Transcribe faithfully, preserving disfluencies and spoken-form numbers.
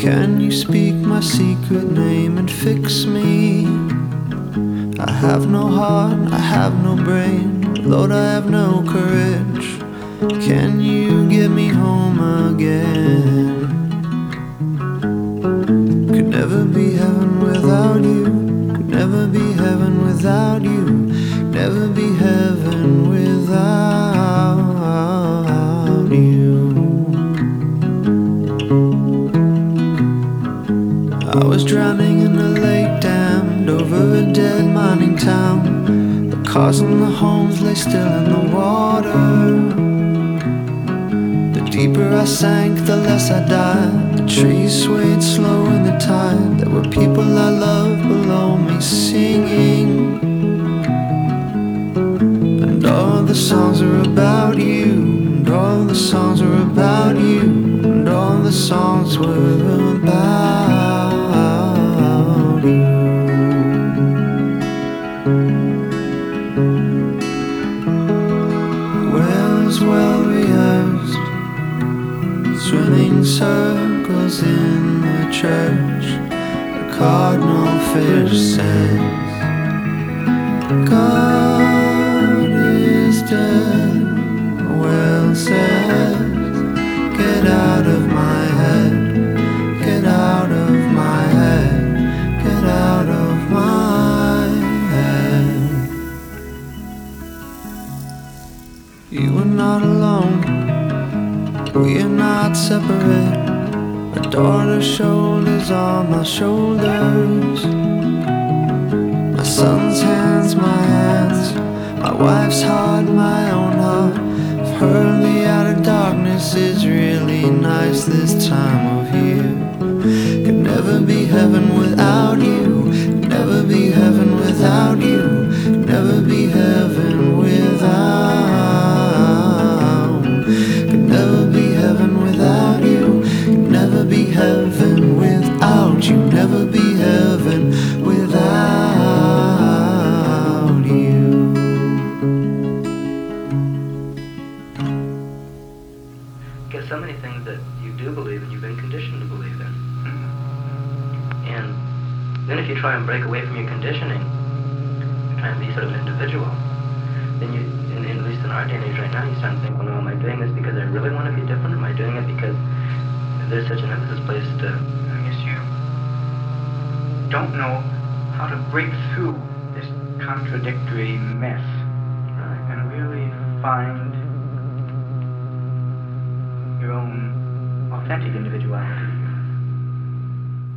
Can you speak my secret name and fix me? I have no heart, I have no brain, Lord, I have no courage. Can you get me home again? Could never be heaven without you, could never be heaven without you, could never be heaven without you. I was drowning in a lake dammed over a dead mining town. The cars and the homes lay still in the water. The deeper I sank, the less I died. The trees swayed slow in the tide. There were people I loved below me singing, and all the songs are about you, and all the songs are about you, and all the songs were about well rehearsed, swimming circles in the church. The cardinal fish says, God is dead. The whale says, get out of my head, get out of my head, get out of my head. You are not alone, we are not separate. My daughter's shoulders on my shoulders, my son's hands, my hands, my wife's heart, my own heart. I've heard the outer darkness is really nice this time of year. Could never be heaven without you, could never be heaven without you, could never be heaven without. Never be heaven without you, never be heaven without you. Because so many things that you do believe in, you've been conditioned to believe in. And then if you try and break away from your conditioning, try and be sort of an individual, then you, in, in, at least in our day and age right now, you start to think, well, no, am I doing this because I really want to be different? Am I doing it because there's such an emphasis placed to... I guess you don't know how to break through this contradictory mess, right, and really find your own authentic individuality.